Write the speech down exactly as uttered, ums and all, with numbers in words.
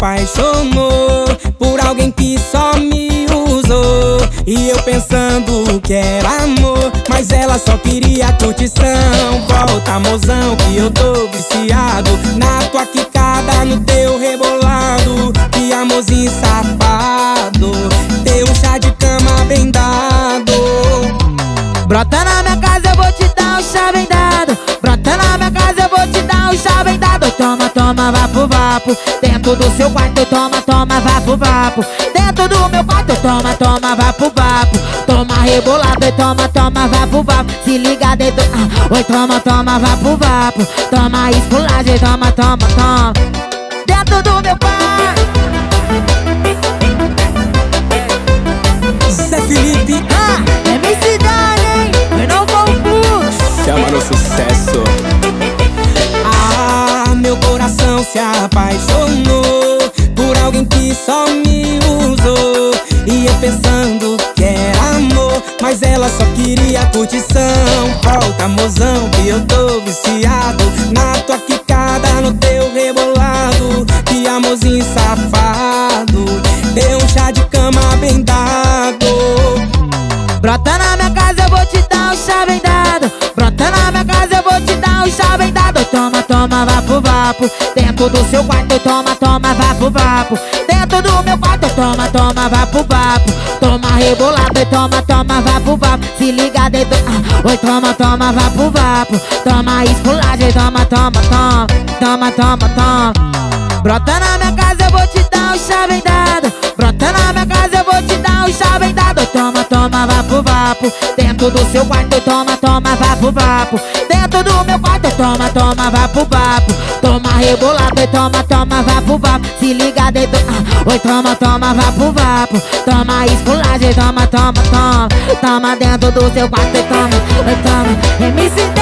apaixonou por alguém que só me usou. E eu pensando que era amor, mas ela só queria curtição. Volta, mozão, que eu tô viciado na tua quicada, no teu rebolado. Que amorzinho safado, teu um chá de cama bem dado. Brota na minha casa, eu vou te dar um chá bem dado. Brota na minha casa, eu vou te dar um chá bem dado. Toma, toma, vapo, vapo. Dentro do seu quarto, toma, toma, vapo, vapo. Dentro do meu quarto, toma, toma, vapo, vapo. Toma rebolado e toma, toma, vapo, vapo. Se liga dentro, ah, oi, toma, toma, vapo, vapo. Toma esculagem, toma, toma, toma. Dentro do meu quarto. Zé Felipe, ah, é M C Dani, eu não confuso. chama no sucesso. Ah, meu coração se apaixonou por alguém que só me usou. E eu pensando que era amor, mas ela só queria curtição. Volta, mozão, que eu tô viciado na tua quicada, no teu rebolado. Que amorzinho safado, deu um chá de cama bem dado. Brota na minha casa, eu vou te dar um chá bem dado. Brota na minha casa, eu vou te dar um chá bem dado. Toma, toma, vapo, vapo. Dentro do seu quarto, toma, toma, vapo, vapo. Dentro do meu quarto, toma, toma, vapo, vapo. Toma rebolado e toma, toma, vapo, vapo. Se liga dentro, ah, oi, toma, toma, vapo, vapo. Toma esculagem, toma, toma, toma. Toma, toma, toma. Brota na minha casa, eu vou te dar um chá bem dado. Brota na minha casa, eu vou te dar um chá bem dado. Toma, toma, vapo, vapo. Dentro do seu quarto, toma, toma, vapo, vapo. Dentro do meu quarto, toma, toma, vapo, vapo. Toma rebolado e toma, toma, vapo, vapo. Se liga dentro, ah, oi, toma, toma, vapo, vapo. Toma esculagem, toma, toma, toma. Toma dentro do seu quarto e toma, oi, toma. M C